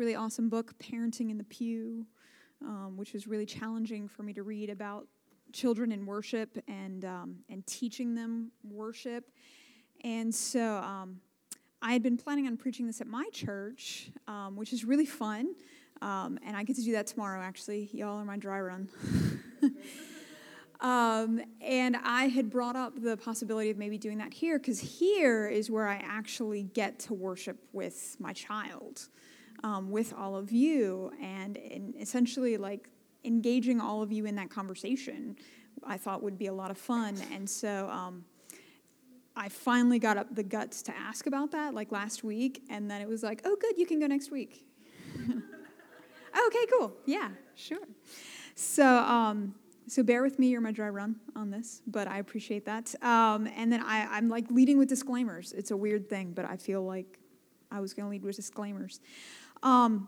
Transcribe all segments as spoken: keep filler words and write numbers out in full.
really awesome book, Parenting in the Pew, um, which was really challenging for me to read about children in worship and um, and teaching them worship. And so um, I had been planning on preaching this at my church, um, which is really fun. Um, and I get to do that tomorrow, actually. Y'all are my dry run. um, and I had brought up the possibility of maybe doing that here, because here is where I actually get to worship with my child, um, with all of you, and, and essentially like engaging all of you in that conversation, I thought would be a lot of fun. And so um, I finally got up the guts to ask about that, like last week, and then it was like, oh, good, you can go next week. Okay, cool. Yeah, sure. So, um, so bear with me. You're my dry run on this, but I appreciate that. Um, and then I, I'm like leading with disclaimers. It's a weird thing, but I feel like I was going to lead with disclaimers. Um,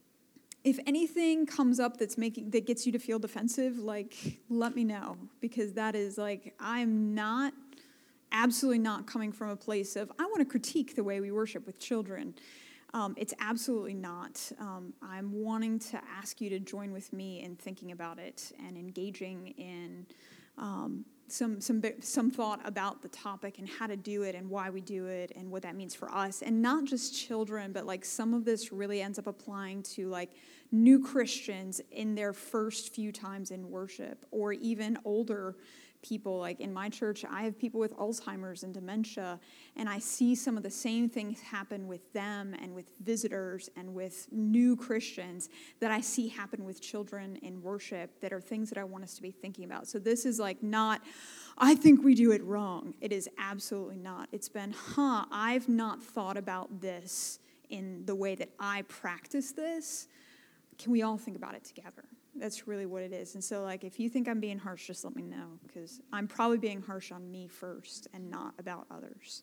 if anything comes up that's making that gets you to feel defensive, like let me know, because that is like I'm not absolutely not coming from a place of I want to critique the way we worship with children. Um, it's absolutely not. Um, I'm wanting to ask you to join with me in thinking about it and engaging in um, some some some thought about the topic and how to do it and why we do it and what that means for us. And not just children, but like some of this really ends up applying to like new Christians in their first few times in worship, or even older people. Like in my church, I have people with Alzheimer's and dementia, and I see some of the same things happen with them and with visitors and with new Christians that I see happen with children in worship that are things that I want us to be thinking about. So this is like not, I think we do it wrong. It is absolutely not. It's been, huh, I've not thought about this in the way that I practice this. Can we all think about it together? That's really what it is. And so, like, if you think I'm being harsh, just let me know, because I'm probably being harsh on me first and not about others.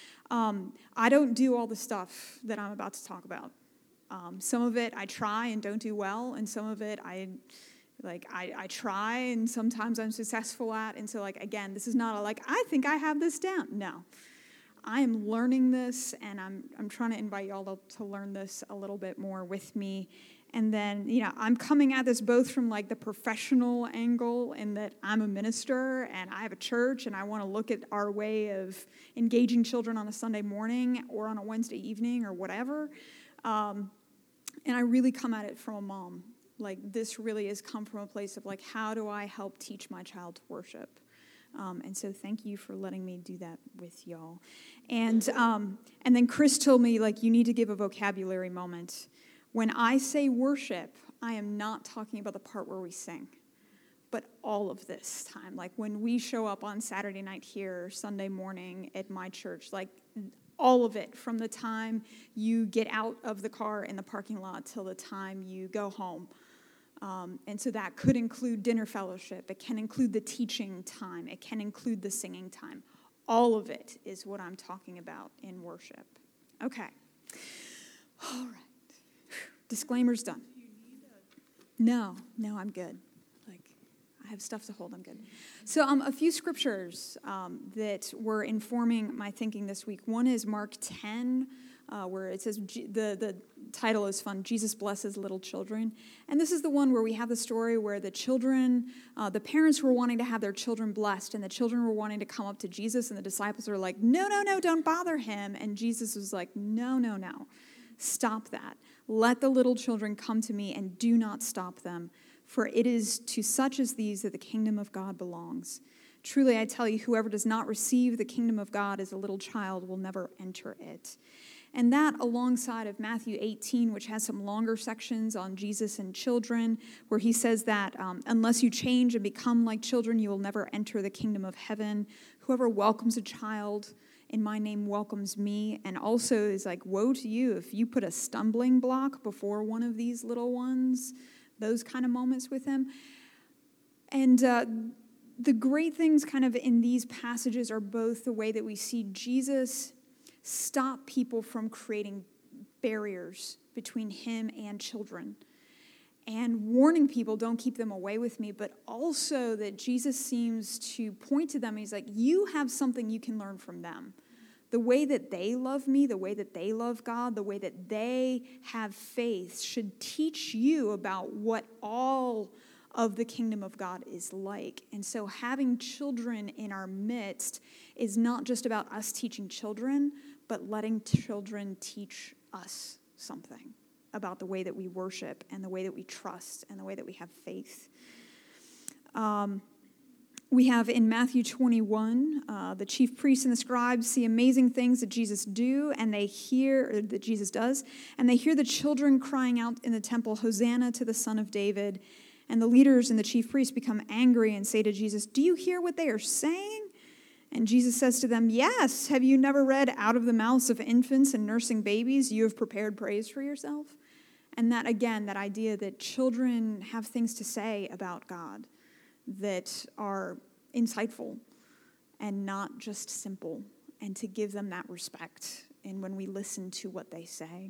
Um, I don't do all the stuff that I'm about to talk about. Um, some of it I try and don't do well, and some of it I, like, I, I try and sometimes I'm successful at. And so, like, again, this is not a, like, I think I have this down. No. I am learning this, and I'm I'm trying to invite y'all to, to learn this a little bit more with me. And then, you know, I'm coming at this both from like the professional angle in that I'm a minister and I have a church and I want to look at our way of engaging children on a Sunday morning or on a Wednesday evening or whatever. Um, and I really come at it from a mom. Like this really has come from a place of like, how do I help teach my child to worship? Um, and so thank you for letting me do that with y'all. And um, and then Chris told me, like, you need to give a vocabulary moment. When I say worship, I am not talking about the part where we sing, but all of this time. Like when we show up on Saturday night here, Sunday morning at my church, like all of it from the time you get out of the car in the parking lot till the time you go home. Um, and so that could include dinner fellowship. It can include the teaching time. It can include the singing time. All of it is what I'm talking about in worship. Okay. All right. Disclaimer's done. No, no, I'm good. Like, I have stuff to hold. I'm good. So, um, a few scriptures um, that were informing my thinking this week. One is Mark ten, uh, where it says the the title is fun. Jesus blesses little children, and this is the one where we have the story where the children, uh, the parents were wanting to have their children blessed, and the children were wanting to come up to Jesus, and the disciples are like, "No, no, no, don't bother him." And Jesus was like, "No, no, no, stop that. Let the little children come to me and do not stop them, for it is to such as these that the kingdom of God belongs. Truly, I tell you, whoever does not receive the kingdom of God as a little child will never enter it." And that alongside of Matthew eighteen, which has some longer sections on Jesus and children, where he says that um, unless you change and become like children, you will never enter the kingdom of heaven. Whoever welcomes a child in my name welcomes me. And also is like, woe to you if you put a stumbling block before one of these little ones, those kind of moments with him. And uh, the great things kind of in these passages are both the way that we see Jesus stop people from creating barriers between him and children, and warning people, don't keep them away with me, but also that Jesus seems to point to them. He's like, you have something you can learn from them the way that they love me, the way that they love God, the way that they have faith should teach you about what all of the kingdom of God is like. And so having children in our midst is not just about us teaching children, but letting children teach us something about the way that we worship and the way that we trust and the way that we have faith. Um, we have in Matthew twenty-one, uh, the chief priests and the scribes see amazing things that Jesus do, and they hear, or that Jesus does, and they hear the children crying out in the temple, "Hosanna to the Son of David." And the leaders and the chief priests become angry and say to Jesus, "Do you hear what they are saying?" And Jesus says to them, "Yes, have you never read, out of the mouths of infants and nursing babies, you have prepared praise for yourself?" And that, again, that idea that children have things to say about God that are insightful and not just simple, and to give them that respect and when we listen to what they say.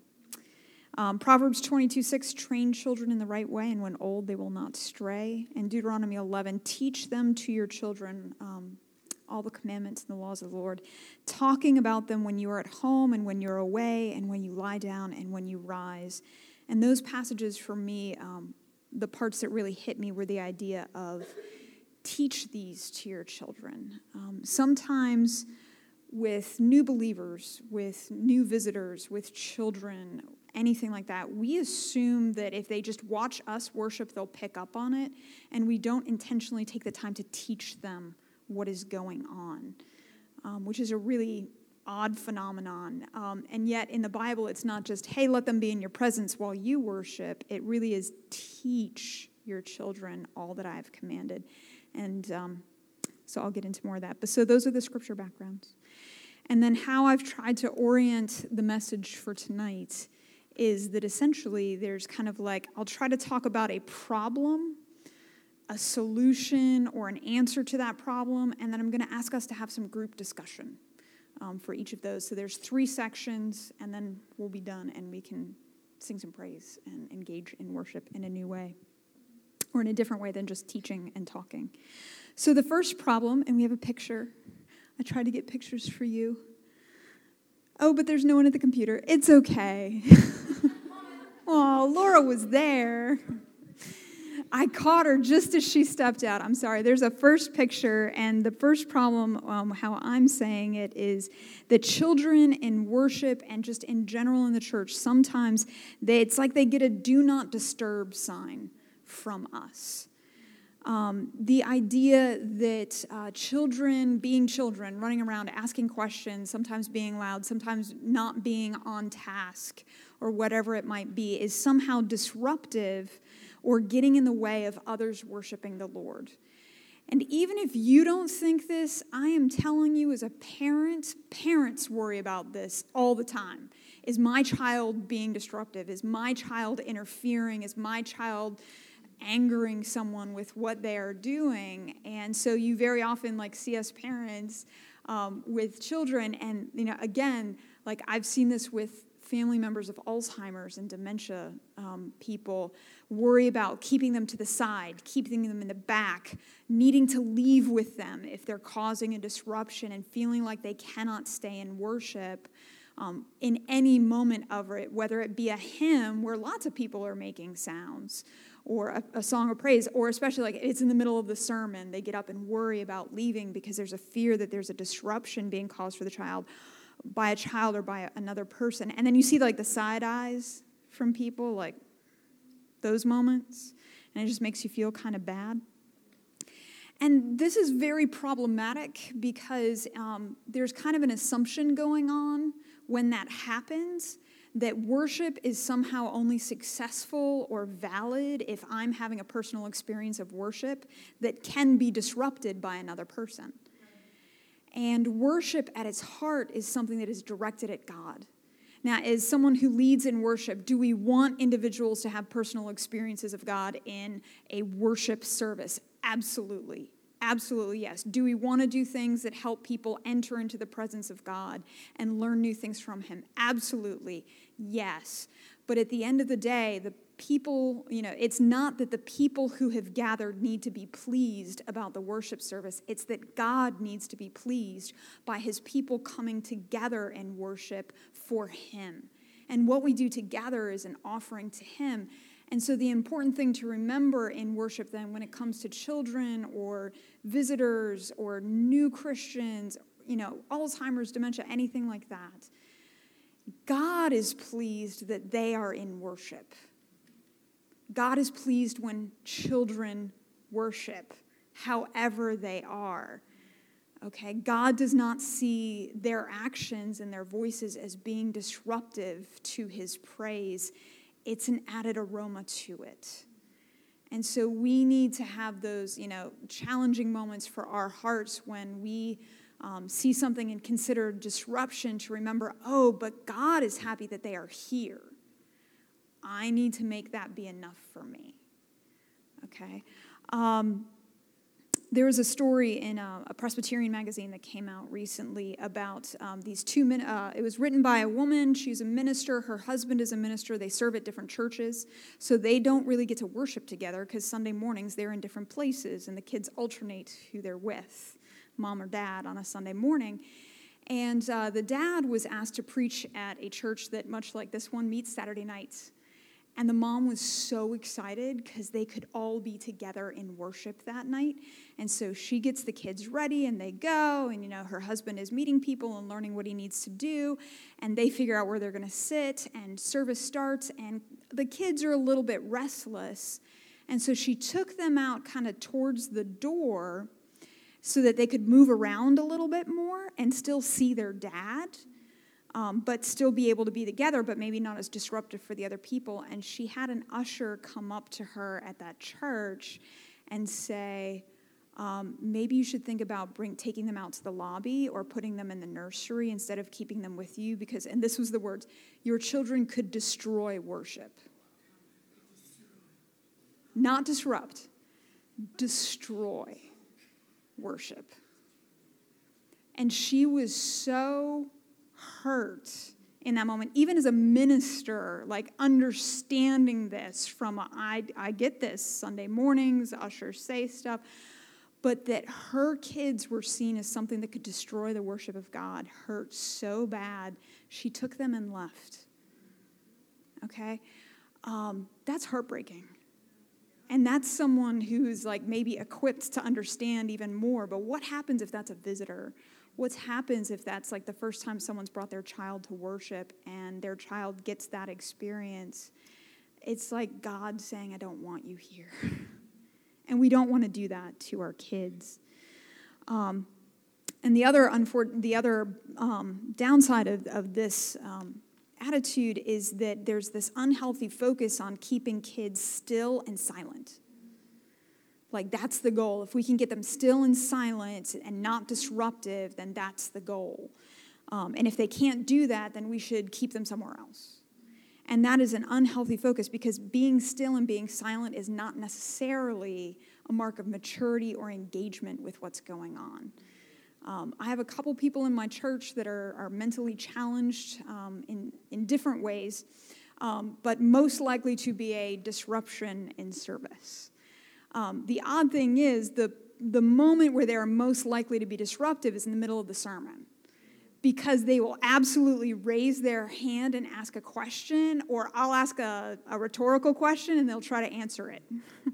Um, Proverbs twenty-two six, train children in the right way, and when old they will not stray. And Deuteronomy eleven, teach them to your children um, all the commandments and the laws of the Lord, talking about them when you are at home and when you're away and when you lie down and when you rise. And those passages for me, um, the parts that really hit me were the idea of teach these to your children. Um, sometimes with new believers, with new visitors, with children, anything like that, we assume that if they just watch us worship, they'll pick up on it, and we don't intentionally take the time to teach them what is going on, um, which is a really odd phenomenon. Um, and yet in the Bible, it's not just, hey, let them be in your presence while you worship. It really is teach your children all that I have commanded. And um, so I'll get into more of that. But so those are the scripture backgrounds. And then how I've tried to orient the message for tonight is that essentially there's kind of like, I'll try to talk about a problem, a solution, or an answer to that problem, and then I'm going to ask us to have some group discussion um, for each of those. So there's three sections, and then we'll be done, and we can sing some praise and engage in worship in a new way, or in a different way than just teaching and talking. So the first problem, and we have a picture. I tried to get pictures for you. Oh, but there's no one at the computer. It's okay. Oh, Laura was there. I caught her just as she stepped out. I'm sorry. There's a first picture, and the first problem, um, how I'm saying it, is that children in worship and just in general in the church, sometimes they, it's like they get a do not disturb sign from us. Um, the idea that uh, children being children, running around asking questions, sometimes being loud, sometimes not being on task, or whatever it might be, is somehow disruptive or getting in the way of others worshiping the Lord. And even if you don't think this, I am telling you as a parent, parents worry about this all the time. Is my child being disruptive? Is my child interfering? Is my child angering someone with what they are doing? And so you very often like see us parents um, with children, and you know, again, like I've seen this with family members of Alzheimer's and dementia um, people, worry about keeping them to the side, keeping them in the back, needing to leave with them if they're causing a disruption, and feeling like they cannot stay in worship um, in any moment of it, whether it be a hymn where lots of people are making sounds, or a, a song of praise, or especially like it's in the middle of the sermon, they get up and worry about leaving because there's a fear that there's a disruption being caused for the child by a child or by another person. And then you see like the side eyes from people, like those moments, and it just makes you feel kind of bad. And this is very problematic because um, there's kind of an assumption going on when that happens, that worship is somehow only successful or valid if I'm having a personal experience of worship that can be disrupted by another person. And worship at its heart is something that is directed at God. Now, as someone who leads in worship, do we want individuals to have personal experiences of God in a worship service? Absolutely. Absolutely, yes. Do we want to do things that help people enter into the presence of God and learn new things from Him? Absolutely, yes. But at the end of the day, the people, you know, it's not that the people who have gathered need to be pleased about the worship service. It's that God needs to be pleased by his people coming together in worship for him. And what we do together is an offering to him. And so the important thing to remember in worship then, when it comes to children or visitors or new Christians, you know, Alzheimer's, dementia, anything like that, God is pleased that they are in worship. God is pleased when children worship, however they are. Okay, God does not see their actions and their voices as being disruptive to his praise. It's an added aroma to it. And so we need to have those, you know, challenging moments for our hearts when we um, see something and consider disruption, to remember, oh, but God is happy that they are here. I need to make that be enough for me. Okay? Um, there was a story in a, a Presbyterian magazine that came out recently about um, these two men. Uh, it was written by a woman. She's a minister. Her husband is a minister. They serve at different churches. So they don't really get to worship together because Sunday mornings they're in different places and the kids alternate who they're with, mom or dad, on a Sunday morning. And uh, the dad was asked to preach at a church that, much like this one, meets Saturday nights. And the mom was so excited because they could all be together in worship that night. And so she gets the kids ready and they go. And, you know, her husband is meeting people and learning what he needs to do. And they figure out where they're going to sit. And service starts. And the kids are a little bit restless. And so she took them out kind of towards the door so that they could move around a little bit more and still see their dad. Um, but still be able to be together, but maybe not as disruptive for the other people. And she had an usher come up to her at that church and say, um, maybe you should think about bring, taking them out to the lobby or putting them in the nursery instead of keeping them with you, because, and this was the words, your children could destroy worship. Not disrupt, destroy worship. And she was so hurt in that moment, even as a minister, like understanding this from a, I, I get this, Sunday mornings, ushers say stuff, but that her kids were seen as something that could destroy the worship of God hurt so bad, she took them and left. Okay? Um, that's heartbreaking. And that's someone who's like maybe equipped to understand even more, but what happens if that's a visitor? What happens if that's like the first time someone's brought their child to worship and their child gets that experience? It's like God saying, I don't want you here. And we don't want to do that to our kids. Um, and the other unfor- the other um, downside of, of this um, attitude is that there's this unhealthy focus on keeping kids still and silent. Like, that's the goal. If we can get them still and silent and not disruptive, then that's the goal. Um, and if they can't do that, then we should keep them somewhere else. And that is an unhealthy focus, because being still and being silent is not necessarily a mark of maturity or engagement with what's going on. Um, I have a couple people in my church that are, are mentally challenged um, in, in different ways, um, but most likely to be a disruption in service. Um, the odd thing is, the, the moment where they are most likely to be disruptive is in the middle of the sermon, because they will absolutely raise their hand and ask a question, or I'll ask a, a rhetorical question and they'll try to answer it.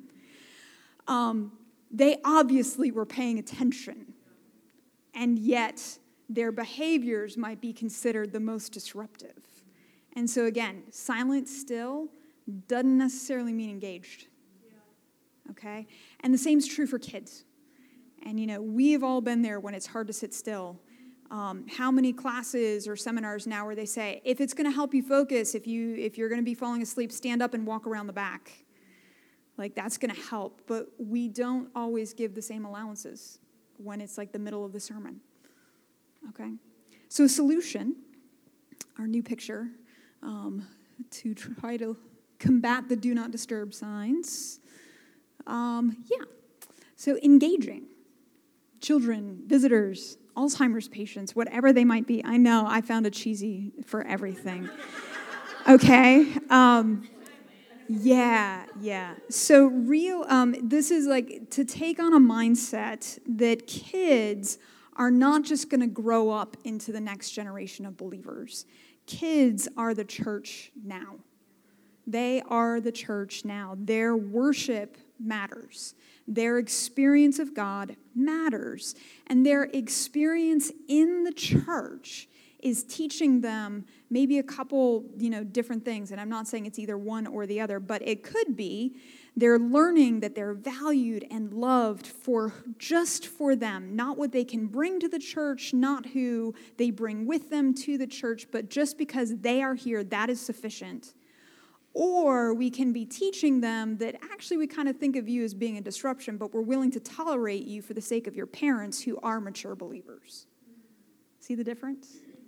um, they obviously were paying attention, and yet their behaviors might be considered the most disruptive. And so again, silent still doesn't necessarily mean engaged. Okay? And the same is true for kids. And, you know, we've all been there when it's hard to sit still. Um, how many classes or seminars now where they say, if it's going to help you focus, if, you, if you're going to be falling asleep, stand up and walk around the back. Like, that's going to help. But we don't always give the same allowances when it's like the middle of the sermon. Okay? So a solution, our new picture, um, to try to combat the do not disturb signs. Um, yeah, so engaging children, visitors, Alzheimer's patients, whatever they might be. I know I found a cheesy for everything. Okay. Um, yeah, yeah. So real, um, this is like to take on a mindset that kids are not just going to grow up into the next generation of believers. Kids are the church now. They are the church now. Their worship matters. Their experience of God matters. And their experience in the church is teaching them maybe a couple, you know, different things. And I'm not saying it's either one or the other, but it could be they're learning that they're valued and loved for just for them, not what they can bring to the church, not who they bring with them to the church, but just because they are here, that is sufficient. Or we can be teaching them that actually we kind of think of you as being a disruption, but we're willing to tolerate you for the sake of your parents who are mature believers. See the difference?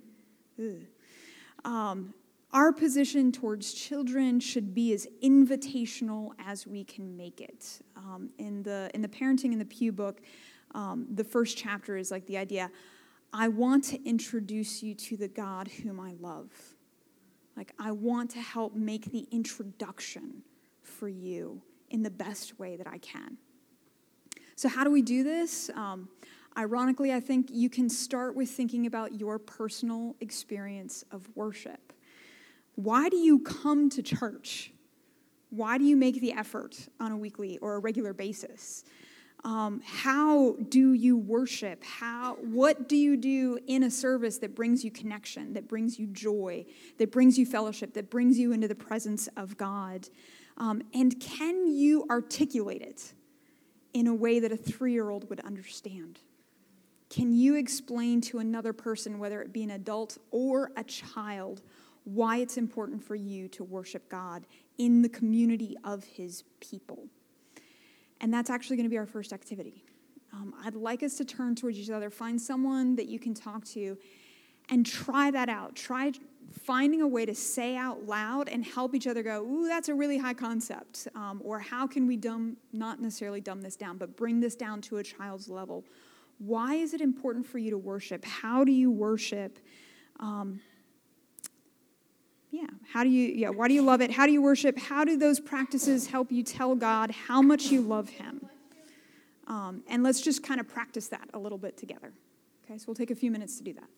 Um, our position towards children should be as invitational as we can make it. Um, in the in the Parenting in the Pew book, um, the first chapter is like the idea, I want to introduce you to the God whom I love. Like, I want to help make the introduction for you in the best way that I can. So how do we do this? Um, ironically, I think you can start with thinking about your personal experience of worship. Why do you come to church? Why do you make the effort on a weekly or a regular basis? Um, how do you worship? How, what do you do in a service that brings you connection, that brings you joy, that brings you fellowship, that brings you into the presence of God? Um, and can you articulate it in a way that a three-year-old would understand? Can you explain to another person, whether it be an adult or a child, why it's important for you to worship God in the community of his people? And that's actually going to be our first activity. Um, I'd like us to turn towards each other, find someone that you can talk to, and try that out. Try finding a way to say out loud and help each other go, ooh, that's a really high concept. Um, or how can we dumb, not necessarily dumb this down, but bring this down to a child's level? Why is it important for you to worship? How do you worship? Um, Yeah, how do you, yeah, why do you love it? How do you worship? How do those practices help you tell God how much you love him? Um, and let's just kind of practice that a little bit together. Okay, so we'll take a few minutes to do that.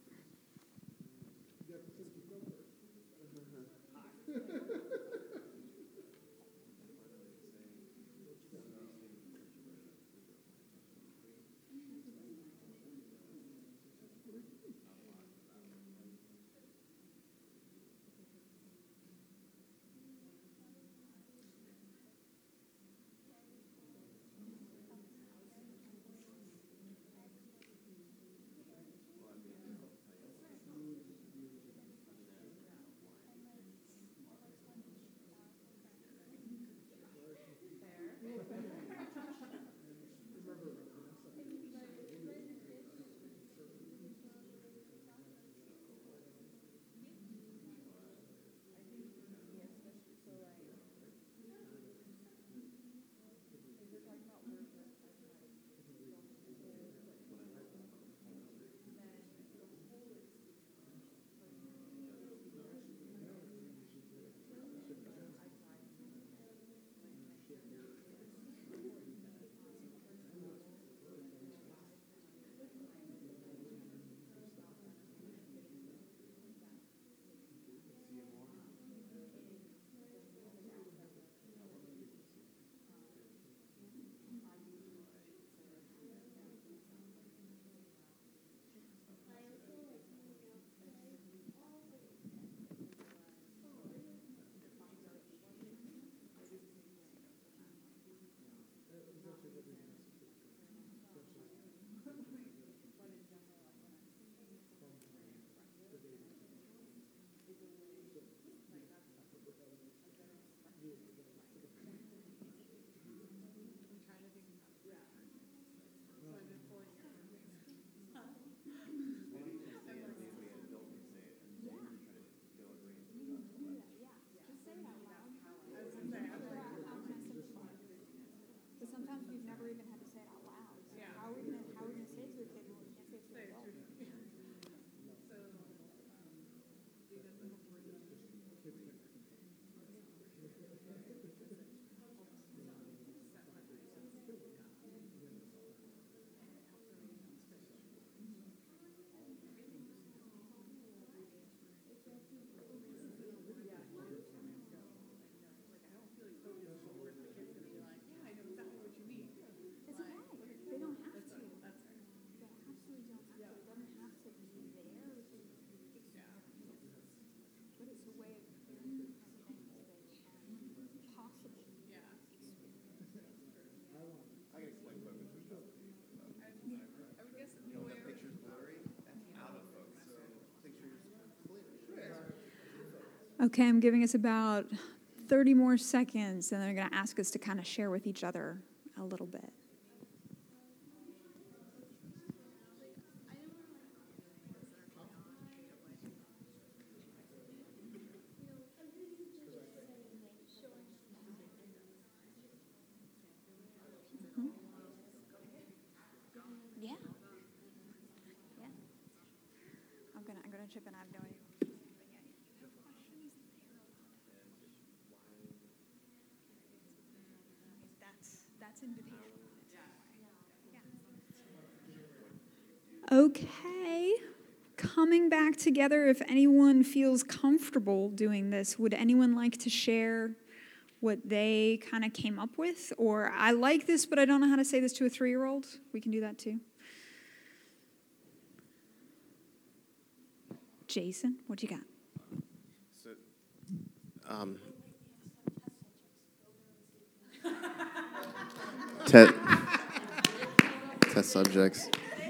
Okay, I'm giving us about thirty more seconds, and then I'm going to ask us to kind of share with each other a little bit. Mm-hmm. Yeah. Yeah. I'm gonna I'm gonna chip in. I have no idea. That's invitation. Okay. Coming back together, if anyone feels comfortable doing this, would anyone like to share what they kind of came up with? Or, I like this, but I don't know how to say this to a three-year-old. We can do that too. Jason, what you got? So, um, te- test subjects.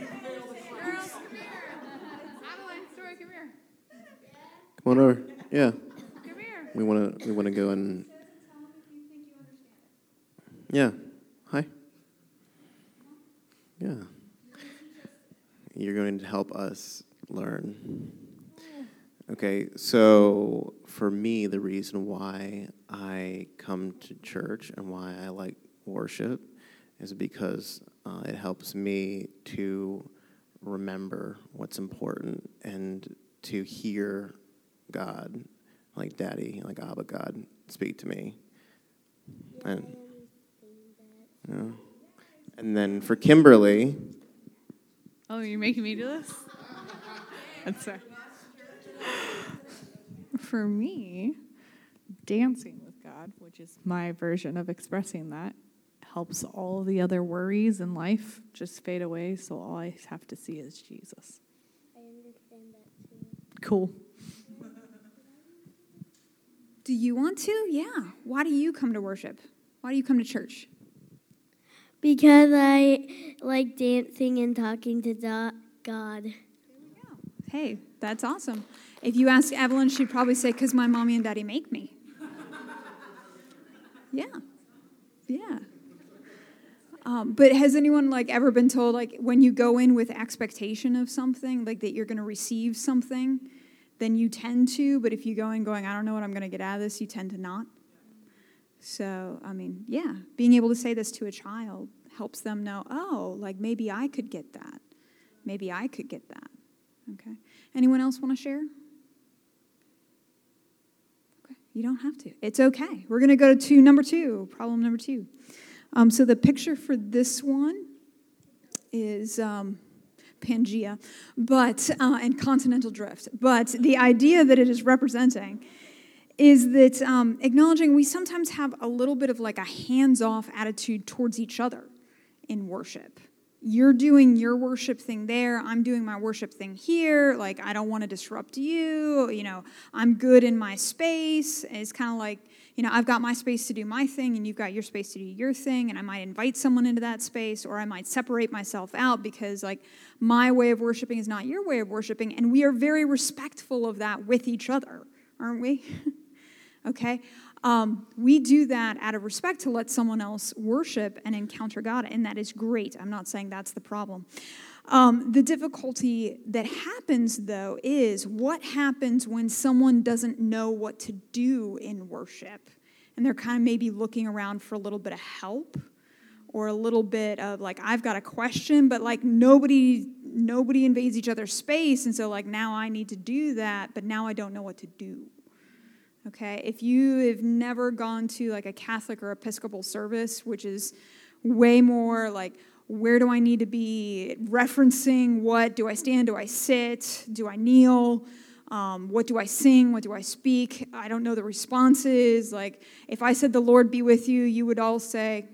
Come on over. Yeah. Come here. We want to. We want to go and. Yeah. Hi. Yeah. You're going to help us learn. Okay, so for me, the reason why I come to church and why I like worship is because uh, it helps me to remember what's important and to hear God, like Daddy, like Abba God, speak to me. Yeah, and, you know, and then for Kimberly. Oh, you're making me do this? That's fair. For me, dancing with God, which is my version of expressing that, helps all the other worries in life just fade away, so all I have to see is Jesus. I understand that too. Cool. Do you want to? Yeah. Why do you come to worship? Why do you come to church? Because I like dancing and talking to God. Hey, that's awesome. If you ask Evelyn, she'd probably say, because my mommy and daddy make me. Yeah. Yeah. Um, but has anyone like ever been told, like, when you go in with expectation of something, like that you're going to receive something, then you tend to, but if you go in going, I don't know what I'm going to get out of this, you tend to not. So, I mean, yeah, being able to say this to a child helps them know, oh, like maybe I could get that. Maybe I could get that. Okay. Anyone else want to share? Okay. You don't have to. It's okay. We're going to go to number two, problem number two. Um, so the picture for this one is um, Pangea, but uh, and continental drift. But the idea that it is representing is that um, acknowledging we sometimes have a little bit of like a hands-off attitude towards each other in worship. You're doing your worship thing there. I'm doing my worship thing here. Like, I don't want to disrupt you. You know, I'm good in my space. It's kind of like, you know, I've got my space to do my thing, and you've got your space to do your thing, and I might invite someone into that space, or I might separate myself out because, like, my way of worshiping is not your way of worshiping, and we are very respectful of that with each other, aren't we? Okay? Um, we do that out of respect to let someone else worship and encounter God, and that is great. I'm not saying that's the problem. Um, the difficulty that happens, though, is what happens when someone doesn't know what to do in worship, and they're kind of maybe looking around for a little bit of help or a little bit of, like, I've got a question, but, like, nobody nobody invades each other's space, and so, like, now I need to do that, but now I don't know what to do. Okay, if you have never gone to like a Catholic or Episcopal service, which is way more like, where do I need to be referencing what? Do I stand? Do I sit? Do I kneel? Um, what do I sing? What do I speak? I don't know the responses. Like, if I said, the Lord be with you, you would all say,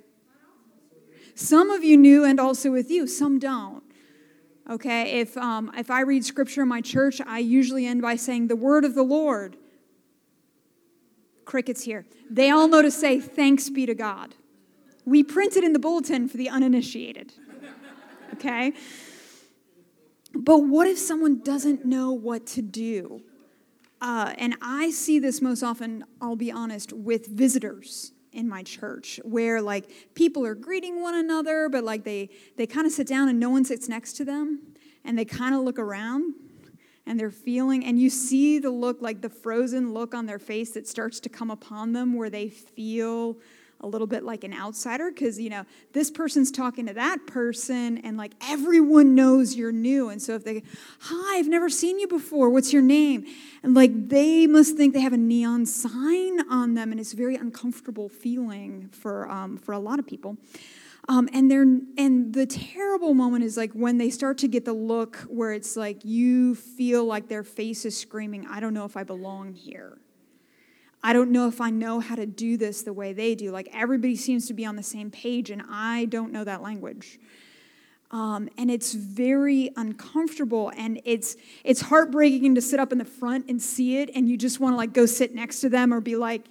some of you knew and also with you, some don't. Okay, if, um, if I read scripture in my church, I usually end by saying, the word of the Lord. Crickets here. They all know to say, thanks be to God. We print it in the bulletin for the uninitiated. Okay? But what if someone doesn't know what to do? uh, and I see this most often, I'll be honest, with visitors in my church, where like people are greeting one another, but like they they kind of sit down and no one sits next to them, and they kind of look around, and they're feeling, and you see the look, like the frozen look on their face that starts to come upon them, where they feel a little bit like an outsider, because, you know, this person's talking to that person, and like everyone knows you're new. And so if they, hi, I've never seen you before, what's your name? And like they must think they have a neon sign on them, and it's a very uncomfortable feeling for um, for a lot of people. Um, and they're and the terrible moment is like when they start to get the look where it's like you feel like their face is screaming, I don't know if I belong here. I don't know if I know how to do this the way they do. Like everybody seems to be on the same page, and I don't know that language. Um, and it's very uncomfortable, and it's it's heartbreaking to sit up in the front and see it, and you just want to like go sit next to them or be like,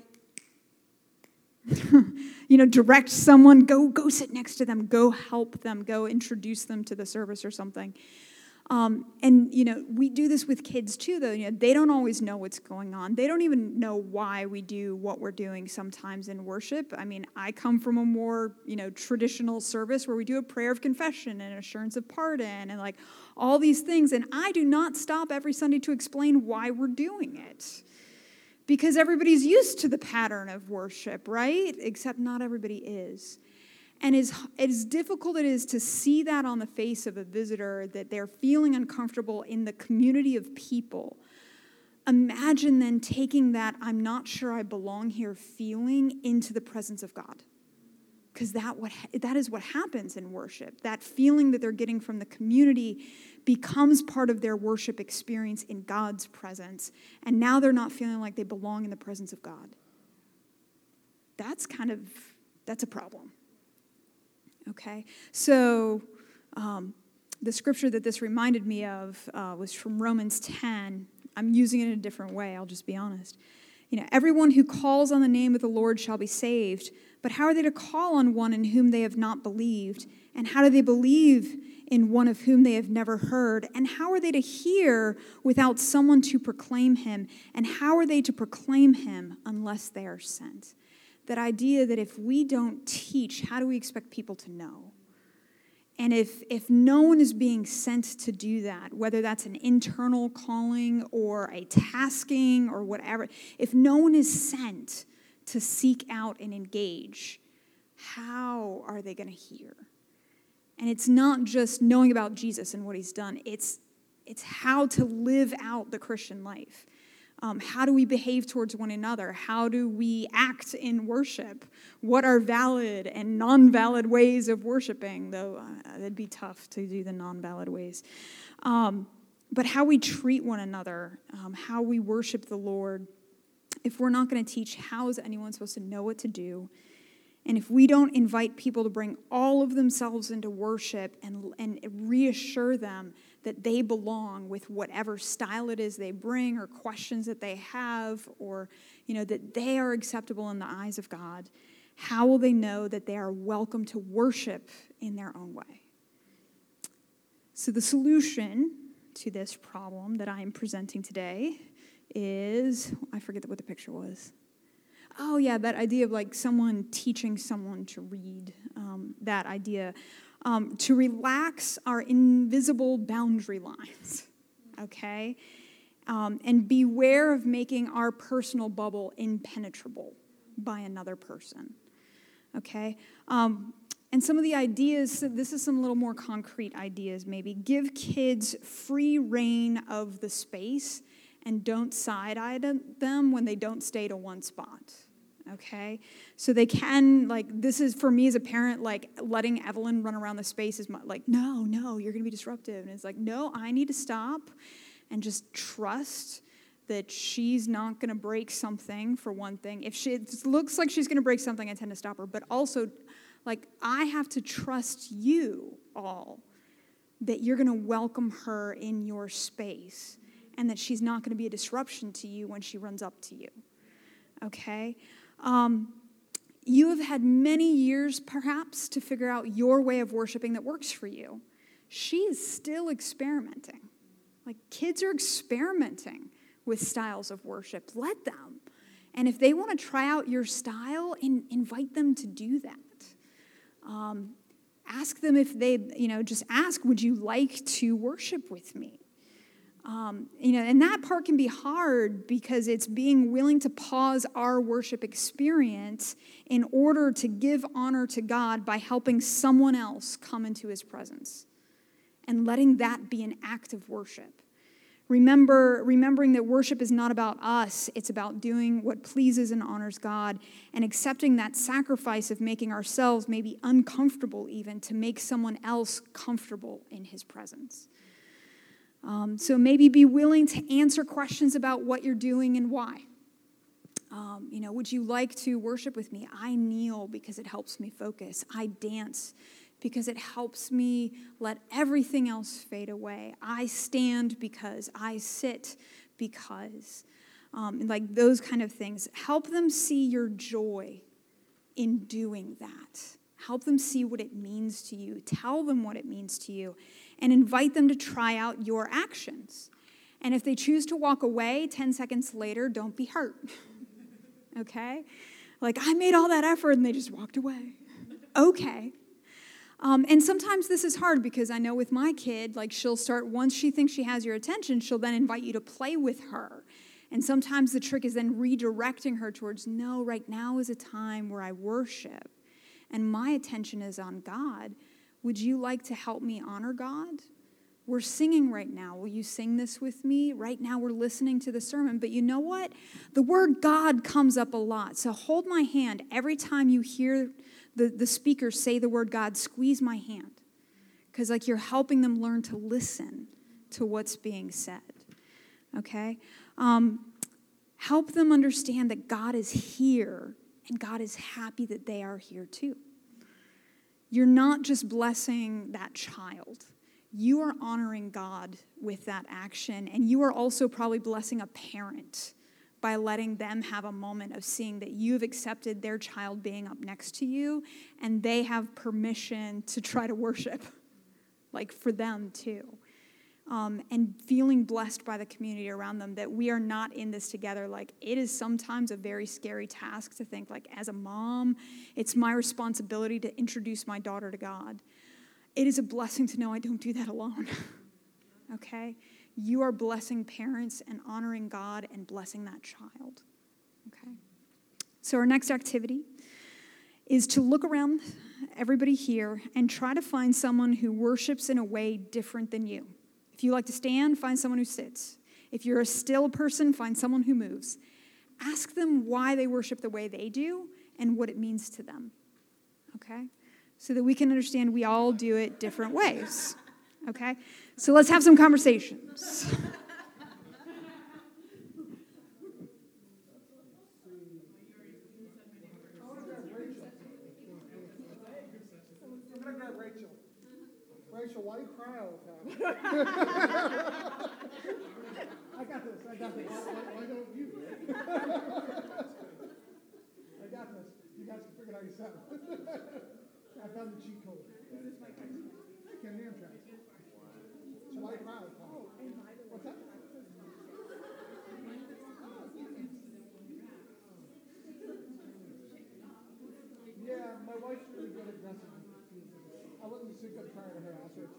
you know, direct someone, go go sit next to them, go help them, go introduce them to the service or something. Um, and, you know, we do this with kids too, though. You know, they don't always know what's going on. They don't even know why we do what we're doing sometimes in worship. I mean, I come from a more, you know, traditional service where we do a prayer of confession and assurance of pardon and like all these things. And I do not stop every Sunday to explain why we're doing it. Because everybody's used to the pattern of worship, right? Except not everybody is. And as, as difficult it is to see that on the face of a visitor, that they're feeling uncomfortable in the community of people, imagine then taking that I'm not sure I belong here feeling into the presence of God. Because that, what, that is what happens in worship. That feeling that they're getting from the community becomes part of their worship experience in God's presence. And now they're not feeling like they belong in the presence of God. That's kind of, that's a problem. Okay, so um, the scripture that this reminded me of uh, was from Romans ten. I'm using it in a different way, I'll just be honest. You know, everyone who calls on the name of the Lord shall be saved, but how are they to call on one in whom they have not believed? And how do they believe in one of whom they have never heard? And how are they to hear without someone to proclaim him? And how are they to proclaim him unless they are sent? That idea that if we don't teach, how do we expect people to know? And if if no one is being sent to do that, whether that's an internal calling or a tasking or whatever, if no one is sent to seek out and engage, how are they going to hear? And it's not just knowing about Jesus and what he's done. It's, it's how to live out the Christian life. Um, how do we behave towards one another? How do we act in worship? What are valid and non-valid ways of worshiping? Though uh, it'd be tough to do the non-valid ways. Um, but how we treat one another, um, how we worship the Lord. If we're not going to teach, how is anyone supposed to know what to do? And if we don't invite people to bring all of themselves into worship and, and reassure them that they belong with whatever style it is they bring or questions that they have, or, you know, that they are acceptable in the eyes of God, how will they know that they are welcome to worship in their own way? So the solution to this problem that I am presenting today is, I forget what the picture was. Oh, yeah, that idea of like someone teaching someone to read, um, that idea. Um, to relax our invisible boundary lines, okay? Um, and beware of making our personal bubble impenetrable by another person, okay? Um, and some of the ideas, this is some little more concrete ideas maybe. Give kids free reign of the space and don't side-eye them when they don't stay to one spot. Okay, so they can, like, this is, for me as a parent, like, letting Evelyn run around the space is my, like, no, no, you're going to be disruptive. And it's like, no, I need to stop and just trust that she's not going to break something, for one thing. If she it looks like she's going to break something, I tend to stop her. But also, like, I have to trust you all that you're going to welcome her in your space and that she's not going to be a disruption to you when she runs up to you. Okay? Um, you have had many years, perhaps, to figure out your way of worshiping that works for you. She is still experimenting. Like, kids are experimenting with styles of worship. Let them. And if they want to try out your style, in, invite them to do that. Um, ask them if they, you know, just ask, would you like to worship with me? Um, you know, and that part can be hard because it's being willing to pause our worship experience in order to give honor to God by helping someone else come into his presence and letting that be an act of worship. Remember, remembering that worship is not about us, it's about doing what pleases and honors God and accepting that sacrifice of making ourselves maybe uncomfortable even to make someone else comfortable in his presence. Um, so maybe be willing to answer questions about what you're doing and why. Um, you know, would you like to worship with me? I kneel because it helps me focus. I dance because it helps me let everything else fade away. I stand because, I sit because, um, like those kind of things. Help them see your joy in doing that. Help them see what it means to you. Tell them what it means to you. And invite them to try out your actions. And if they choose to walk away ten seconds later, don't be hurt. Okay? Like, I made all that effort and they just walked away. Okay. Um, and sometimes this is hard because I know with my kid, like she'll start, once she thinks she has your attention, she'll then invite you to play with her. And sometimes the trick is then redirecting her towards, no, right now is a time where I worship. And my attention is on God. Would you like to help me honor God? We're singing right now. Will you sing this with me? Right now we're listening to the sermon. But you know what? The word God comes up a lot. So hold my hand. Every time you hear the, the speaker say the word God, squeeze my hand. Because like you're helping them learn to listen to what's being said. Okay? Um, help them understand that God is here and God is happy that they are here too. You're not just blessing that child. You are honoring God with that action. And you are also probably blessing a parent by letting them have a moment of seeing that you've accepted their child being up next to you and they have permission to try to worship, like for them too. Um, and feeling blessed by the community around them that we are not in this together. Like, it is sometimes a very scary task to think, like, as a mom, it's my responsibility to introduce my daughter to God. It is a blessing to know I don't do that alone. Okay? You are blessing parents and honoring God and blessing that child. Okay? So our next activity is to look around everybody here and try to find someone who worships in a way different than you. If you like to stand, find someone who sits. If you're a still person, find someone who moves. Ask them why they worship the way they do and what it means to them. Okay? So that we can understand we all do it different ways. Okay? So let's have some conversations. Rachel. Rachel, why do you cry all the time? I got this. I got this. Why, why don't you? I got this. You guys can figure it out yourself. I found the cheat code. Can name track. So why do you cry all the time? What's that? Yeah, my wife's really good at dressing. I wasn't so good prior to her. I'll search.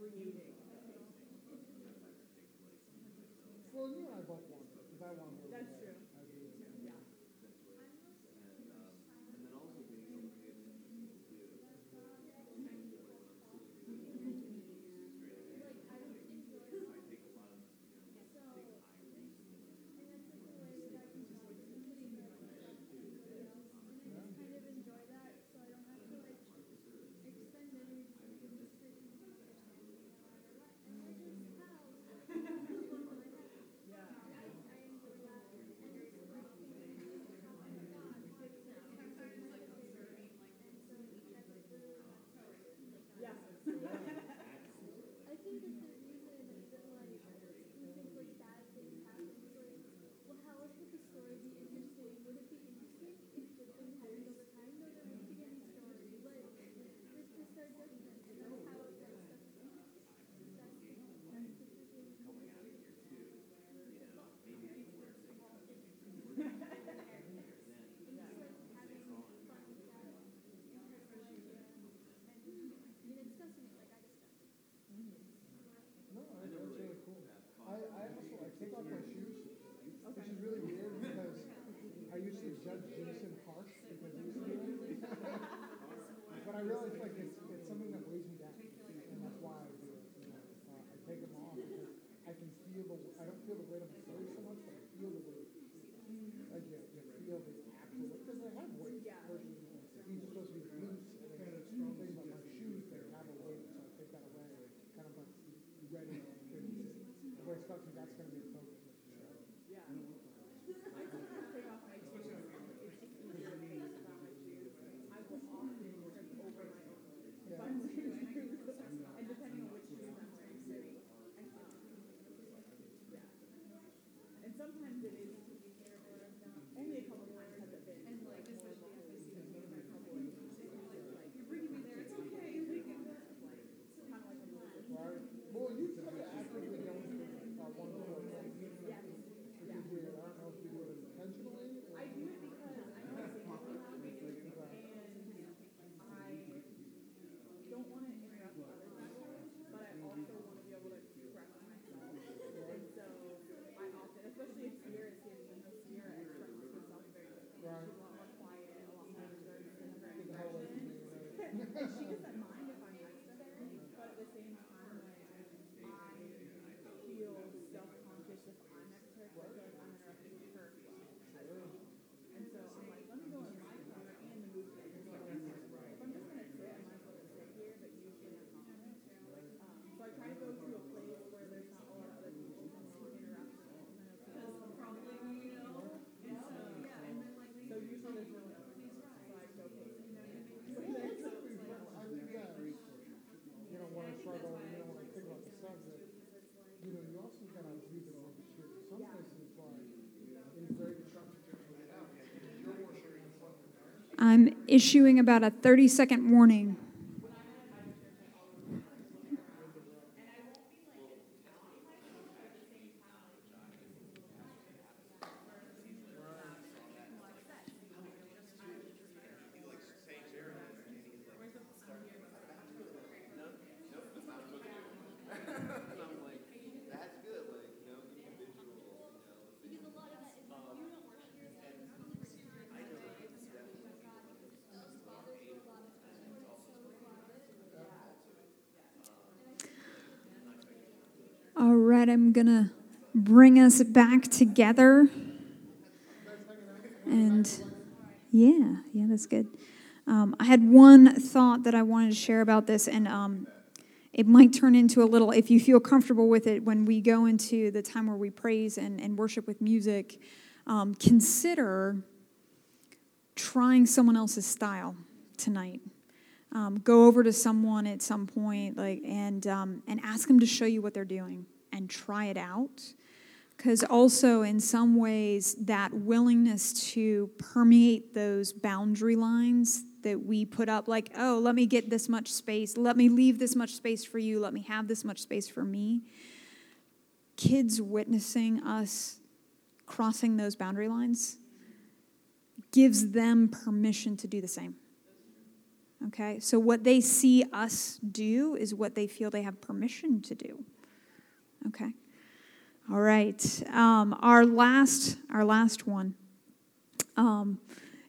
Well, you and I both want it, because I want it. That's true. I do. Yeah. No, I- that's really cool. I, I also, I take off my shoes, which is really weird because I used to judge Jason harsh because he used to do it. But I realize like it's, it's something that weighs me down, and that's why I do it. You know, uh, I take them off because I can feel the, I don't feel the weight of my clothes so much, but I feel the weight. Like you, you feel the actual weight, because they have weight versus these are supposed to be loose and it's strong thing, but my shoes, they have a weight, so I take that away, kind of like ready to, where especially that's going to be a focus. Yeah. Right. Well, you try to actively go into uh, one of those things. Because you, I don't know if you do it intentionally. Or... I do it because I know it's popular and I don't want to interrupt other people, but I also want to be able to express myself. And so I often, especially if Sierra is here, because I know Sierra expresses herself very differently. Right. She's a lot more quiet, a lot more reserved in her expression. And she doesn't mind if I'm next to her, but at the same time, I feel self-conscious if I'm next to her because I feel like I'm interrupting her flow as well. And so I'm like, let me go in my corner and the movement. So if I'm just going to sit, I might as well just sit here, but usually I'm not. Um, so I try to go to a place where there's not a lot of other people and not interrupt me. Because probably, you know, and so, yeah, and then like, so usually there's no one else. So I showcase it, you know what I mean? So there's, so it's like, I think that, you know, when I struggle, you know, when I think about the subject, you know, you also got to read the language too. Some places, like, it's very disruptive to everybody else. You're worshiping in front of them. I'm issuing about a thirty second warning. All right, I'm going to bring us back together. And yeah, yeah, that's good. Um, I had one thought that I wanted to share about this, and um, it might turn into a little, if you feel comfortable with it, when we go into the time where we praise and, and worship with music, um, consider trying someone else's style tonight. Um, go over to someone at some point, like, and um, and ask them to show you what they're doing and try it out. Because also, in some ways, that willingness to permeate those boundary lines that we put up, like, oh, let me get this much space, let me leave this much space for you, let me have this much space for me. Kids witnessing us crossing those boundary lines gives them permission to do the same. Okay, so what they see us do is what they feel they have permission to do. Okay, all right. Um, our last, our last one um,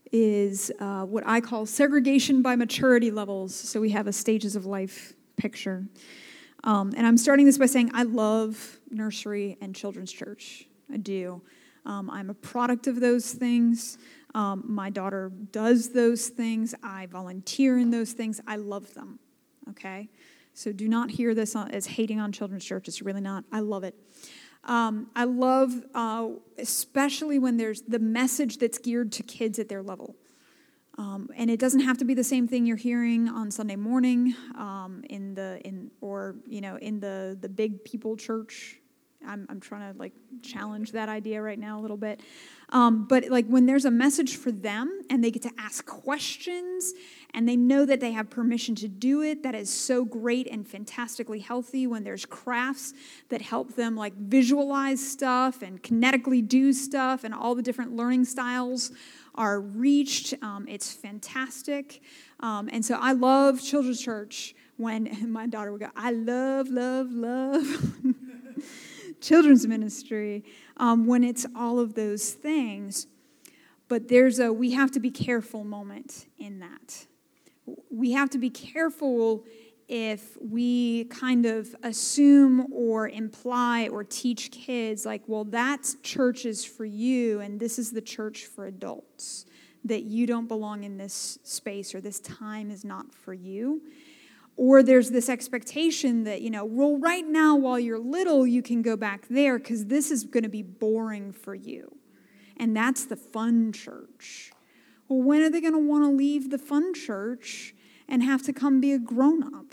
is uh, what I call segregation by maturity levels. So we have a stages of life picture, um, and I'm starting this by saying I love nursery and children's church. I do. Um, I'm a product of those things. Um, my daughter does those things. I volunteer in those things. I love them, okay? So do not hear this as hating on children's church. It's really not. I love it. Um, I love, uh, especially when there's the message that's geared to kids at their level. Um, and it doesn't have to be the same thing you're hearing on Sunday morning um, in the in or you know in the the big people church. I'm I'm trying to like challenge that idea right now a little bit. Um, but like when there's a message for them and they get to ask questions and they know that they have permission to do it, that is so great and fantastically healthy. When there's crafts that help them like visualize stuff and kinetically do stuff and all the different learning styles are reached, um, it's fantastic. Um, and so I love children's church when my daughter would go, I love, love, love. Children's ministry, um, when it's all of those things. But there's a we have to be careful moment in that. We have to be careful if we kind of assume or imply or teach kids like, well, that church is for you and this is the church for adults, that you don't belong in this space or this time is not for you. Or there's this expectation that, you know, well, right now while you're little, you can go back there because this is going to be boring for you. And that's the fun church. Well, when are they going to want to leave the fun church and have to come be a grown-up?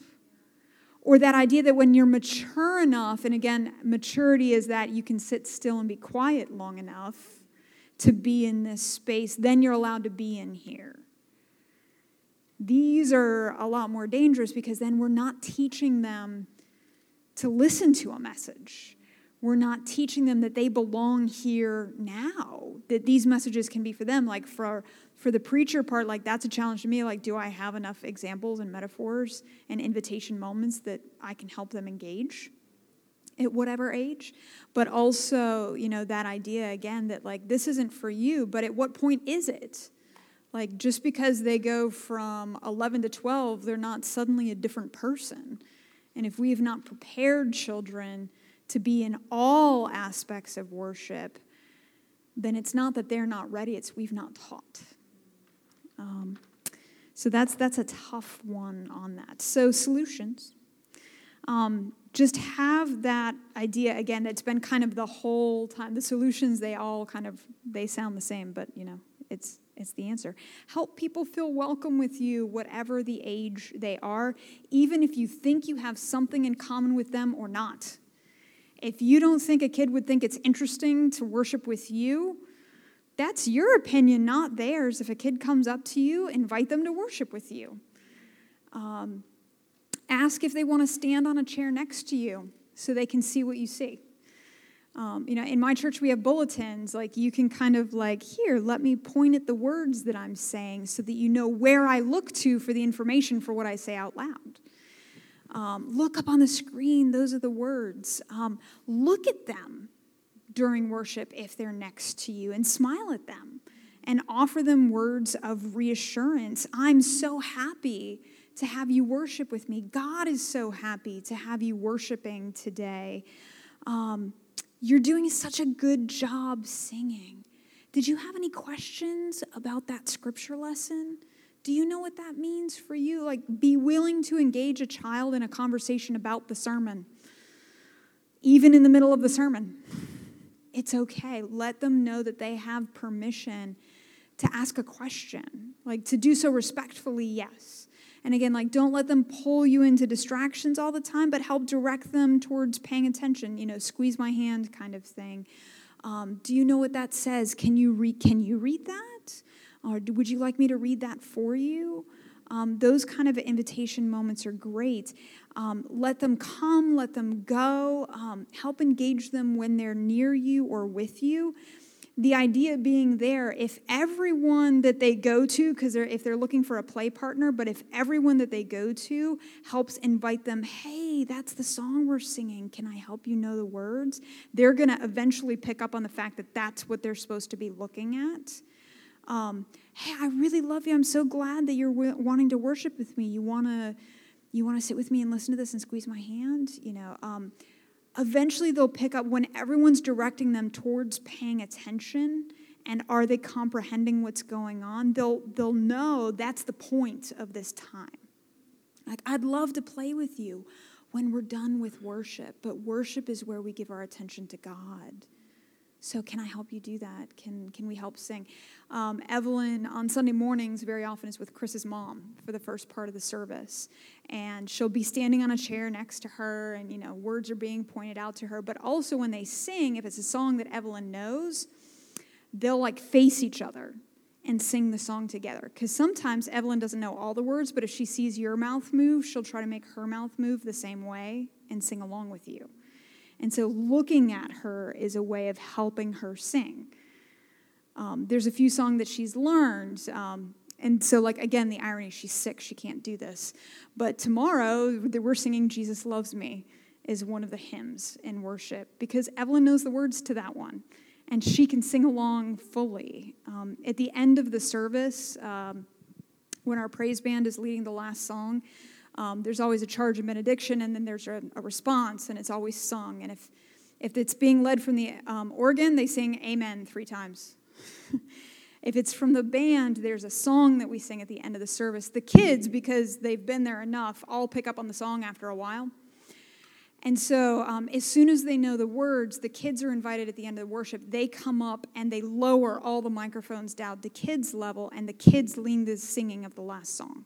Or that idea that when you're mature enough, and again, maturity is that you can sit still and be quiet long enough to be in this space, then you're allowed to be in here. These are a lot more dangerous because then we're not teaching them to listen to a message. We're not teaching them that they belong here now, that these messages can be for them. Like for, for the preacher part, like that's a challenge to me. Like, do I have enough examples and metaphors and invitation moments that I can help them engage at whatever age? But also, you know, that idea again that like this isn't for you, but at what point is it? Like, just because they go from eleven to twelve, they're not suddenly a different person. And if we have not prepared children to be in all aspects of worship, then it's not that they're not ready, it's we've not taught. Um, so that's that's a tough one on that. So solutions. Um, just have that idea, again, that's been kind of the whole time. The solutions, they all kind of, they sound the same, but, you know, it's It's the answer. Help people feel welcome with you, whatever the age they are, even if you think you have something in common with them or not. If you don't think a kid would think it's interesting to worship with you, that's your opinion, not theirs. If a kid comes up to you, invite them to worship with you. Um, ask if they want to stand on a chair next to you so they can see what you see. Um, you know, in my church, we have bulletins. Like, you can kind of like, here, let me point at the words that I'm saying so that you know where I look to for the information for what I say out loud. Um, look up on the screen. Those are the words. Um, look at them during worship if they're next to you and smile at them and offer them words of reassurance. I'm so happy to have you worship with me. God is so happy to have you worshiping today. Um, You're doing such a good job singing. Did you have any questions about that scripture lesson? Do you know what that means for you? Like, be willing to engage a child in a conversation about the sermon, even in the middle of the sermon. It's okay. Let them know that they have permission to ask a question, like to do so respectfully, yes. And again, like, don't let them pull you into distractions all the time, but help direct them towards paying attention, you know, squeeze my hand kind of thing. Um, do you know what that says? Can you read, can you read that? Or would you like me to read that for you? Um, those kind of invitation moments are great. Um, let them come, let them go. Um, help engage them when they're near you or with you. The idea being there, if everyone that they go to, because they're, if they're looking for a play partner, but if everyone that they go to helps invite them, hey, that's the song we're singing, can I help you know the words? They're going to eventually pick up on the fact that that's what they're supposed to be looking at. Um, hey, I really love you. I'm so glad that you're w- wanting to worship with me. You want to you want to sit with me and listen to this and squeeze my hand? You know, um, eventually they'll pick up when everyone's directing them towards paying attention and are they comprehending what's going on, they'll they'll know that's the point of this time. Like, I'd love to play with you when we're done with worship, but worship is where we give our attention to God. So can I help you do that? Can can we help sing? Um, Evelyn on Sunday mornings very often is with Chris's mom for the first part of the service. And she'll be standing on a chair next to her and, you know, words are being pointed out to her. But also when they sing, if it's a song that Evelyn knows, they'll like face each other and sing the song together. Because sometimes Evelyn doesn't know all the words, but if she sees your mouth move, she'll try to make her mouth move the same way and sing along with you. And so looking at her is a way of helping her sing. Um, there's a few songs that she's learned. Um, and so, like, again, the irony, she's sick. She can't do this. But tomorrow, we're singing Jesus Loves Me is one of the hymns in worship because Evelyn knows the words to that one. And she can sing along fully. Um, at the end of the service, um, when our praise band is leading the last song, Um, there's always a charge of benediction, and then there's a, a response, and it's always sung. And if if it's being led from the um, organ, they sing amen three times. If it's from the band, there's a song that we sing at the end of the service. The kids, because they've been there enough, all pick up on the song after a while. And so um, as soon as they know the words, the kids are invited at the end of the worship. They come up, and they lower all the microphones down to kids' level, and the kids lead the singing of the last song.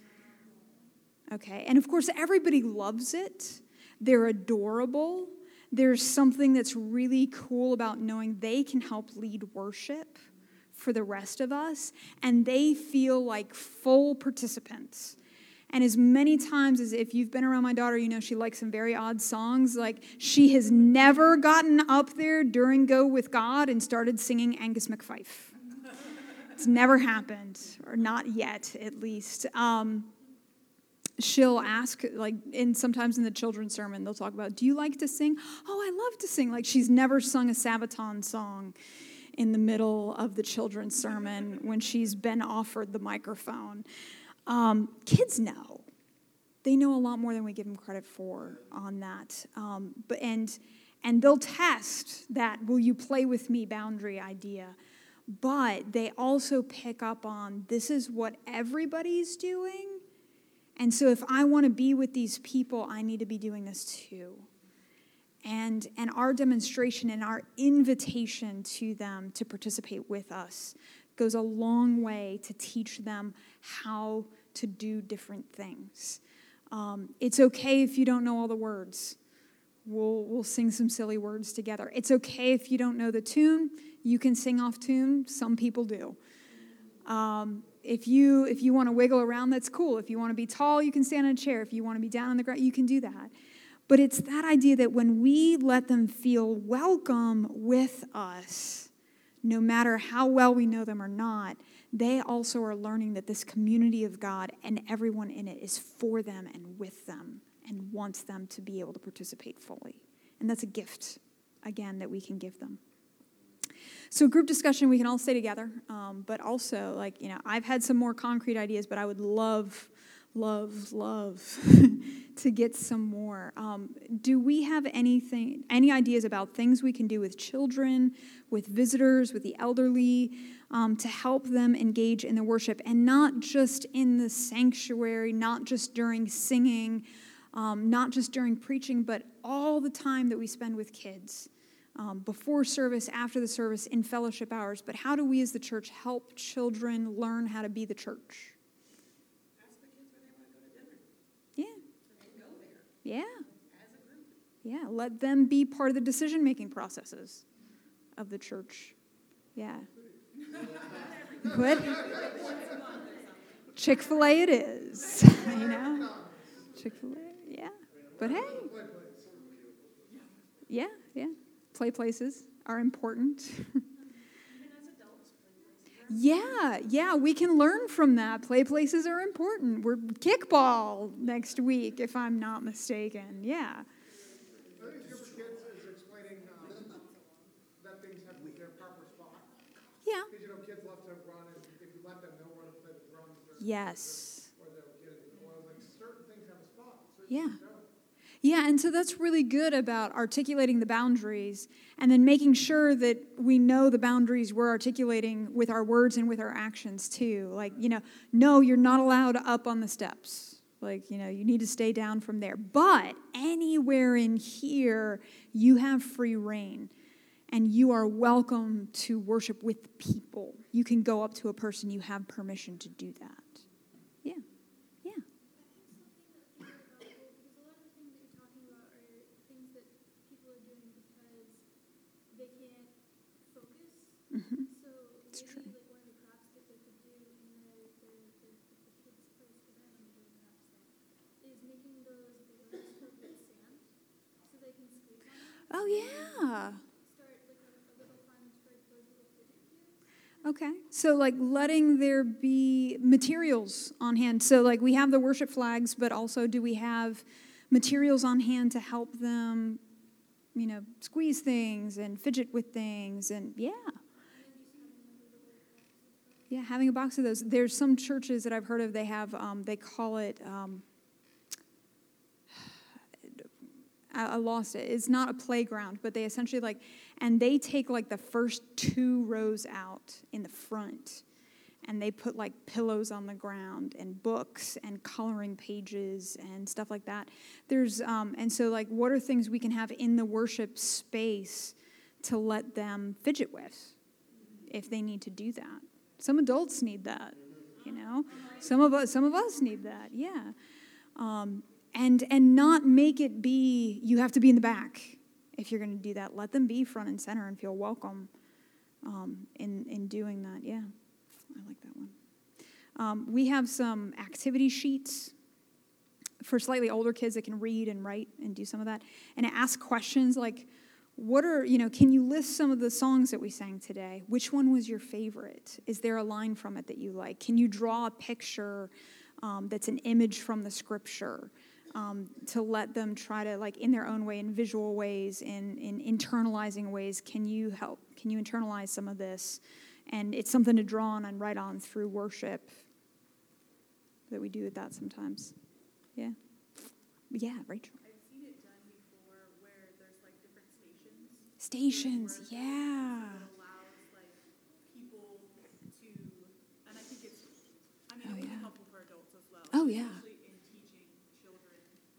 Okay, and of course, everybody loves it. They're adorable. There's something that's really cool about knowing they can help lead worship for the rest of us, and they feel like full participants. And as many times as if you've been around my daughter, you know she likes some very odd songs. Like, she has never gotten up there during Go With God and started singing Angus McFife. It's never happened, or not yet, at least. Um, She'll ask, like, and sometimes in the children's sermon, they'll talk about, do you like to sing? Oh, I love to sing. Like, she's never sung a Sabaton song in the middle of the children's sermon when she's been offered the microphone. Um, kids know. They know a lot more than we give them credit for on that. Um, but and and they'll test that, will you play with me boundary idea. But they also pick up on, this is what everybody's doing. And so if I want to be with these people, I need to be doing this too. And, and our demonstration and our invitation to them to participate with us goes a long way to teach them how to do different things. Um, it's okay if you don't know all the words. We'll, we'll sing some silly words together. It's okay if you don't know the tune. You can sing off tune. Some people do. Um, If you if you want to wiggle around, that's cool. If you want to be tall, you can stand in a chair. If you want to be down on the ground, you can do that. But it's that idea that when we let them feel welcome with us, no matter how well we know them or not, they also are learning that this community of God and everyone in it is for them and with them and wants them to be able to participate fully. And that's a gift, again, that we can give them. So group discussion, we can all stay together, um, but also, like, you know, I've had some more concrete ideas, but I would love, love, love to get some more. Um, do we have anything, any ideas about things we can do with children, with visitors, with the elderly, um, to help them engage in the worship, and not just in the sanctuary, not just during singing, um, not just during preaching, but all the time that we spend with kids? Um, before service, after the service, in fellowship hours. But how do we as the church help children learn how to be the church? Ask the kids where they want to go to dinner. Yeah. So they go there. Yeah. As a group. Yeah. Let them be part of the decision-making processes of the church. Yeah. But Chick-fil-A it is. You know? Chick-fil-A, yeah. But hey. Yeah, yeah. Play places are important. Yeah, yeah, we can learn from that. Play places are important. We're kickball next week, if I'm not mistaken. Yeah. I think Super Kids is explaining um, that things have their proper spot. Yeah. Because, you know, kids love to run, and if you let them know where to play the drums, or, Yes. or they'll get it. Or like certain things have a spot. Certain Yeah. things don't. Yeah, and so that's really good about articulating the boundaries and then making sure that we know the boundaries we're articulating with our words and with our actions too. Like, you know, no, you're not allowed up on the steps. Like, you know, you need to stay down from there. But anywhere in here, you have free reign and you are welcome to worship with people. You can go up to a person, you have permission to do that. Yeah, yeah. Mm-hmm. So It's maybe true. like one of the crafts that they could do in the, the, the, the kids' place for them, I'm doing crafts there, is making those balloons filled with sand so they can squeeze on them. Oh, yeah. Start like a, a little fun for those little fidget cubes. Okay. So, like, letting there be materials on hand. So, like, we have the worship flags, but also do we have materials on hand to help them, you know, squeeze things and fidget with things? And, yeah. Yeah, having a box of those. There's some churches that I've heard of, they have, um, they call it, um, I, I lost it. It's not a playground, but they essentially like, and they take like the first two rows out in the front, and they put like pillows on the ground and books and coloring pages and stuff like that. There's, um, and so like, what are things we can have in the worship space to let them fidget with if they need to do that? Some adults need that, you know. Some of us, some of us need that, yeah. Um, and and not make it be you have to be in the back if you're going to do that. Let them be front and center and feel welcome um, in in doing that. Yeah, I like that one. Um, we have some activity sheets for slightly older kids that can read and write and do some of that, and ask questions like, what are, you know, can you list some of the songs that we sang today? Which one was your favorite? Is there a line from it that you like? Can you draw a picture um, that's an image from the scripture um, to let them try to, like, in their own way, in visual ways, in, in internalizing ways, can you help, can you internalize some of this? And it's something to draw on and write on through worship that we do with that sometimes. Yeah. Yeah, Rachel. I've seen it done before where there's like different stations. Stations, where yeah. It allows like people to, and I think it's, I mean, Oh, it would yeah. be helpful for adults as well. Oh, yeah. Especially in teaching children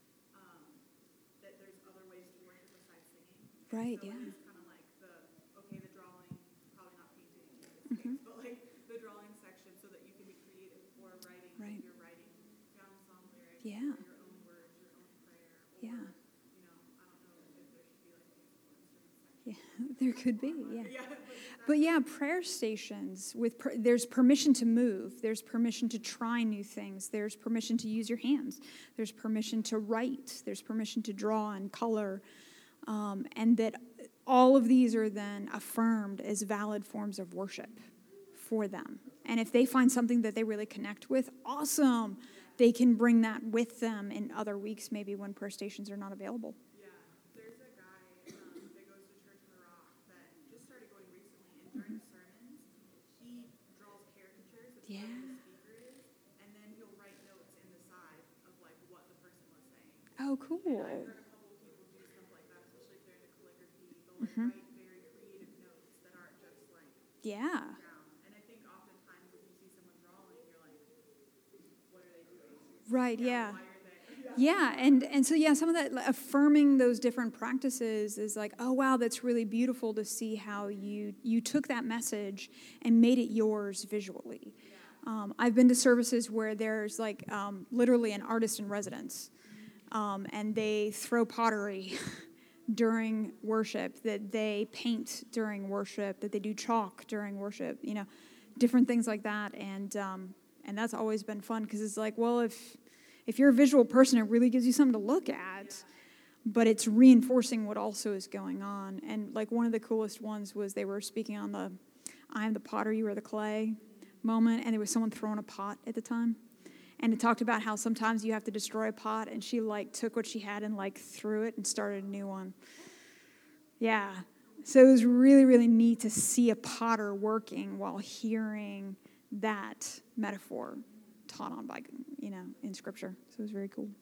um, that there's other ways to worship besides singing. Right, so yeah. It's kind of like the, okay, the drawing, probably not painting in this Mhm. case, but like the drawing section so that you can be creative or writing. Right. If you're writing down song lyrics Yeah. or your own words, your own prayer. Or, Yeah. you know, I don't know if there should be like a musical instrument section. Yeah, there could be, yeah. Yeah, but But yeah, prayer stations with per, there's permission to move, there's permission to try new things, there's permission to use your hands, there's permission to write, there's permission to draw and color, um, and that all of these are then affirmed as valid forms of worship for them. And if they find something that they really connect with, awesome. They can bring that with them in other weeks, maybe when prayer stations are not available. yeah, there's a guy um, that goes to Church in the Rock that just started going recently, and during sermons, he draws caricatures of Yeah. who the speaker is, and then he'll write notes in the side of like what the person was saying. Oh, And I've cool. heard a couple of people do stuff like that, especially if they're into calligraphy. They'll like Mhm. write very creative notes that aren't just like Yeah. down. And I think oftentimes when you see someone drawing, you're like, what are they doing? Right, yeah. Why are they? Yeah, and, and so, yeah, some of that, like, affirming those different practices is like, oh, wow, that's really beautiful to see how you, you took that message and made it yours visually. Um, I've been to services where there's, like, um, literally an artist in residence, um, and they throw pottery during worship, that they paint during worship, that they do chalk during worship, you know, different things like that, and um, and that's always been fun, because it's like, well, if... If you're a visual person, it really gives you something to look at, but it's reinforcing what also is going on. And like one of the coolest ones was they were speaking on the I am the potter, you are the clay moment, and there was someone throwing a pot at the time. And it talked about how sometimes you have to destroy a pot, and she like took what she had and like threw it and started a new one. Yeah. So it was really, really neat to see a potter working while hearing that metaphor taught on by, you know, in Scripture. So it was very cool.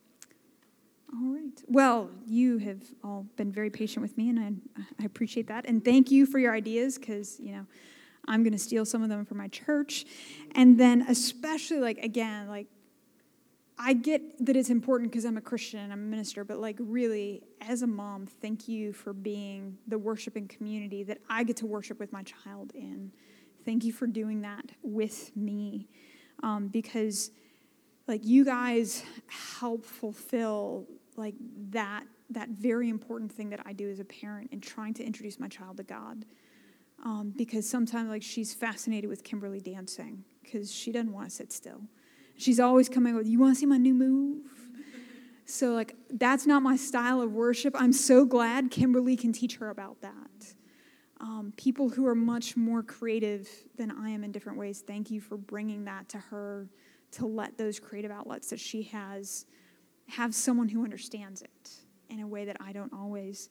All right. Well, you have all been very patient with me, and I, I appreciate that. And thank you for your ideas, because, you know, I'm going to steal some of them from my church. And then especially, like, again, like, I get that it's important because I'm a Christian and I'm a minister, but, like, really, as a mom, thank you for being the worshiping community that I get to worship with my child in. Thank you for doing that with me, um, because, like, you guys help fulfill, like, that that very important thing that I do as a parent in trying to introduce my child to God. Um, because sometimes, like, she's fascinated with Kimberly dancing because she doesn't want to sit still. She's always coming with, you want to see my new move? So, like, that's not my style of worship. I'm so glad Kimberly can teach her about that. Um, people who are much more creative than I am in different ways, thank you for bringing that to her, to let those creative outlets that she has have someone who understands it in a way that I don't always.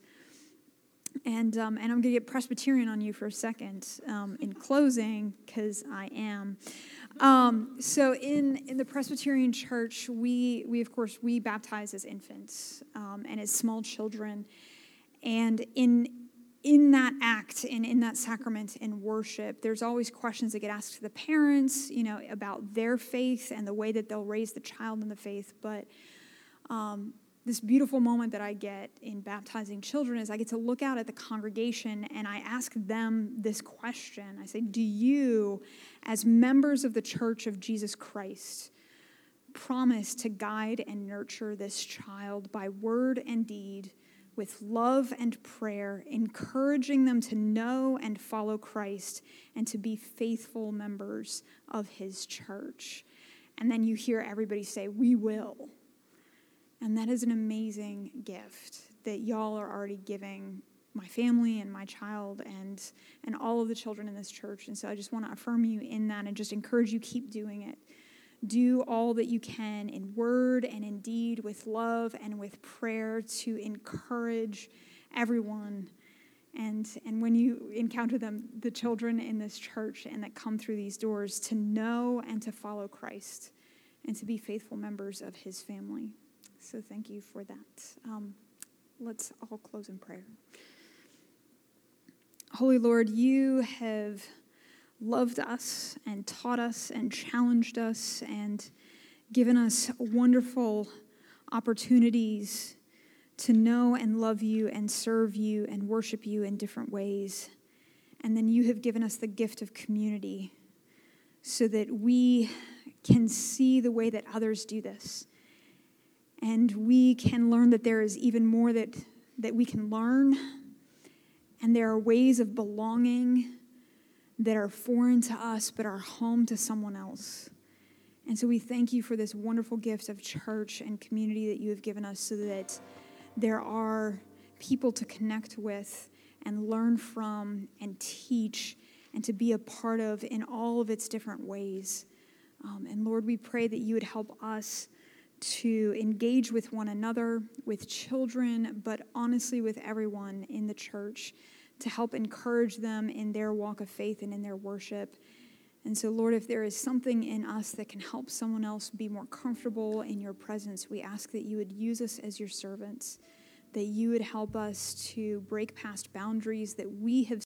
And um, and I'm going to get Presbyterian on you for a second um, in closing, because I am. Um, so in, in the Presbyterian Church, we, we of course, we baptize as infants um, and as small children. And in in that act and in that sacrament in worship, there's always questions that get asked to the parents, you know, about their faith and the way that they'll raise the child in the faith. But um this beautiful moment that I get in baptizing children is I get to look out at the congregation and I ask them this question. I say, do you, as members of the Church of Jesus Christ, promise to guide and nurture this child by word and deed with love and prayer, encouraging them to know and follow Christ and to be faithful members of his church? And then you hear everybody say, we will. And that is an amazing gift that y'all are already giving my family and my child and, and all of the children in this church. And so I just want to affirm you in that and just encourage you, keep doing it. Do all that you can in word and in deed with love and with prayer to encourage everyone. And, and when you encounter them, the children in this church and that come through these doors, to know and to follow Christ and to be faithful members of his family. So thank you for that. Um, let's all close in prayer. Holy Lord, you have loved us and taught us and challenged us and given us wonderful opportunities to know and love you and serve you and worship you in different ways. And then you have given us the gift of community so that we can see the way that others do this. And we can learn that there is even more that, that we can learn. And there are ways of belonging that are foreign to us but are home to someone else. And so we thank you for this wonderful gift of church and community that you have given us so that there are people to connect with and learn from and teach and to be a part of in all of its different ways. Um, and Lord, we pray that you would help us to engage with one another, with children, but honestly with everyone in the church, to help encourage them in their walk of faith and in their worship. And so, Lord, if there is something in us that can help someone else be more comfortable in your presence, we ask that you would use us as your servants, that you would help us to break past boundaries that we have